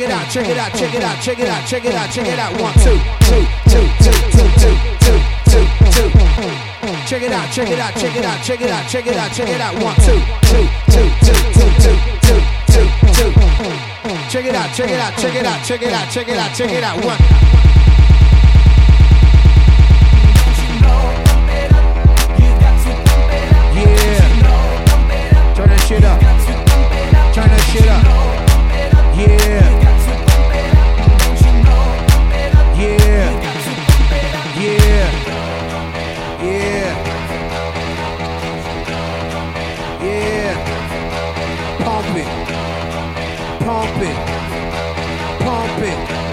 it out, check it out, check it out, check it out, check it out, check it out. 1, 2, 2, 2, 2, 2, 2, 2, 2, 2. Check it out, check it out, check it out, check it out, check it out, check it out. 1, 2, 2, 2, 2, 2, 2, 2, 2, 2. Check it out, check it out, check it out, check it out, check it out, check it out. 1. Yeah. Turn that shit up. Turn that shit up. Yeah. Yeah. Yeah. Yeah. Yeah. Pump it. Pump it. Pump it.